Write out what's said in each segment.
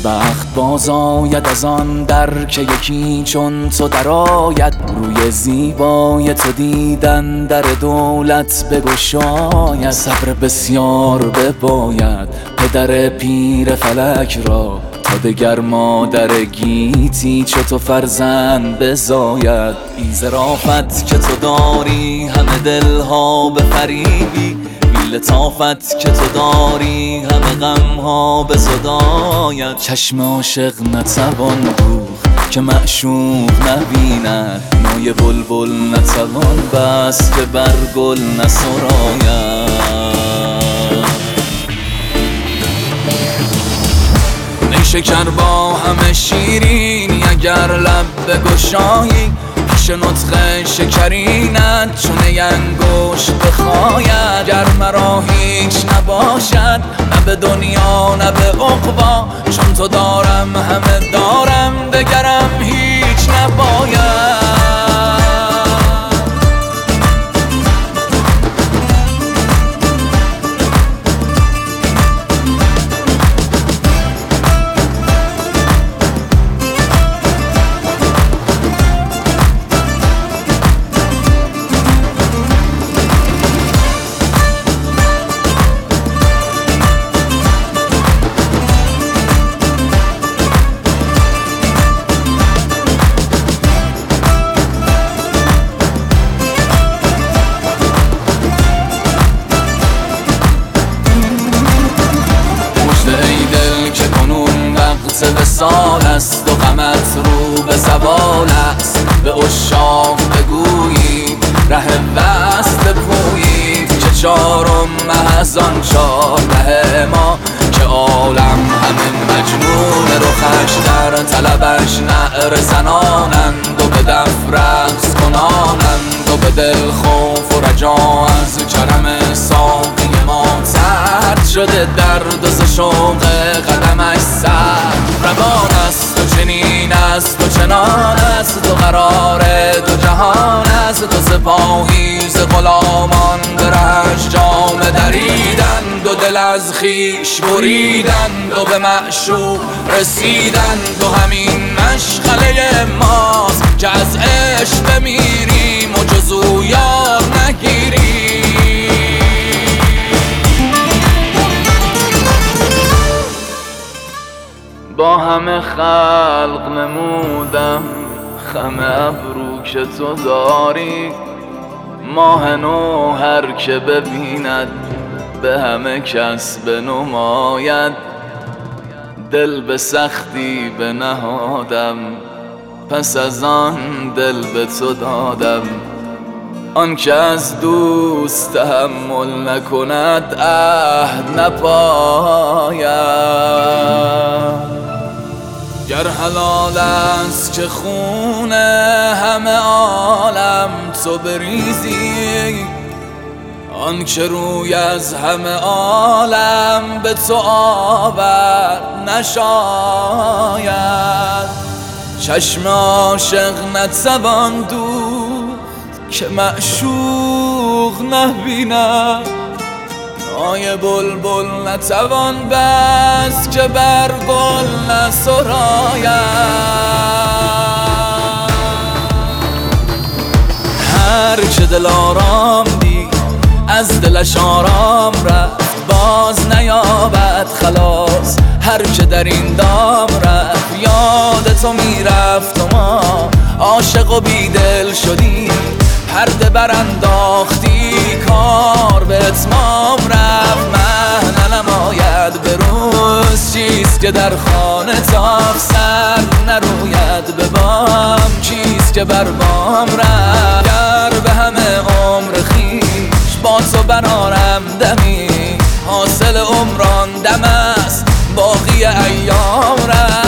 بخت باز آید از آن در که یکی چون تو درآید. روی زیبای تو دیدن در دولت بگشاید. صبر بسیار بباید پدر پیر فلک را، تا دگر مادر گیتی چو تو فرزند بزاید. بی ظرافت که تو داری همه دلها بفریبی، بی لطافت که تو داری همه غمها بزداید. چشم عاشق نتوان دوخت که معشوق نبیند، نای بلبل نتوان بست که بر گل نسراید. شکر با همه شیرینی اگر لب بگشایی، پیش نطق شکرینت چون انگشت بخاید. گر مرا هیچ نباشد نه به دنیا نه به عقبی، چون تو دارم همه دارم دگرم هیچ نباید. وصال است و غمت رو به زوال است. به عشاق بگویید ره وصل بپویید، که چارم محض آن چاره ما که عالم همه مجنون رخش در طلبش نعره زنانند و به دف رقص کنانند و به دل خوف و رجا از کرم ساقی ما سرد شده درد و ز شوق قدمش سرد روان است و چنین است و چنان است و قرار دو جهان است. تو سپاهی ز غلامان به رهش جامه دریدند و دل از خویش بریدند و به معشوق رسیدند و همین مشغله ماست که از عشق بمیریم و جز او یار نگیریم. با همه خلق نمودم خم ابرو که تو داری، ماه نو هر که ببیند به همه کس بنماید. دل به سختی بنهادم پس از آن دل به تو دادم، آن که از دوست تحمل نکند عهد نپاید. گر حلال است که خون همه عالم تو بریزی، آن که روی از همه عالم به تو آورد نشاید. چشم عاشق نتوان دوخت که معشوق نبیند، نای بلبل نتوان بست که بر گل نسراید. هر که دل آرام دید از دلش آرام رفت، باز نیابد خلاص. هر که در این دام رفت یاد تو میرفت و ما عاشق و بیدل شدیم. پرده برانداختی کار به اتمام رفت. مه ننماید به روز چیست که در خانه تاف سر نروید به بام چیست که بر بام رفت. گر به همه عمر خویش با تو برارم دمی، حاصل عمران دم است باقی ایام رفت.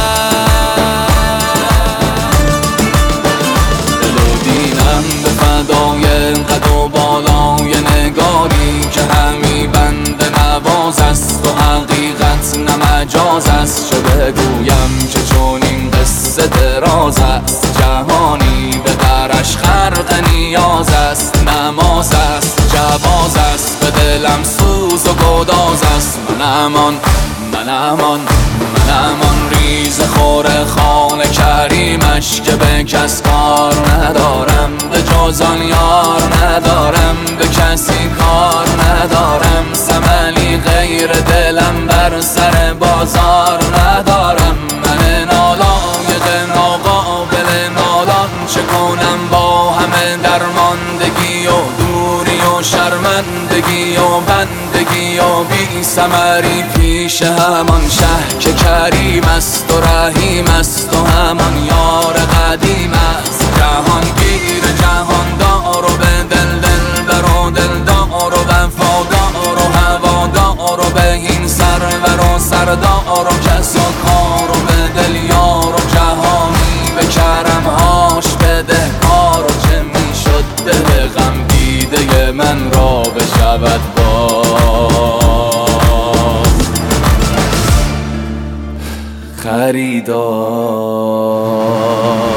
قد و بالای نگاری که همی بند نواز است و حقیقت نه مجاز است. چه بگویم که چون این قصه دراز است، جهانی به درش خرق نیاز است. نماز است جواز است به دلم سوز و گداز است. من امان منم آن ریز خور خانه کریمش که به کس کار ندارم، به جز آن یار ندارم، به کسی کار ندارم. ثملی غیر دلم بر سر بازار ندارم. من نالایق ناقابل نالان چه کنم با همه درماندگی و دوری و شرمندگی و بندگی و بی ثمری پیش همان شه که کریم است و رحیم است و همان یار قدیم است. جهانگیر جهاندار و به دل دلبر و دلدار و وفادار و هوادار و به این سرور و سردار و کس و کار و به دل یار و جهانی به کرمهاش بدهکار. و چه میشد دل غم دیده من را بشود خریدار.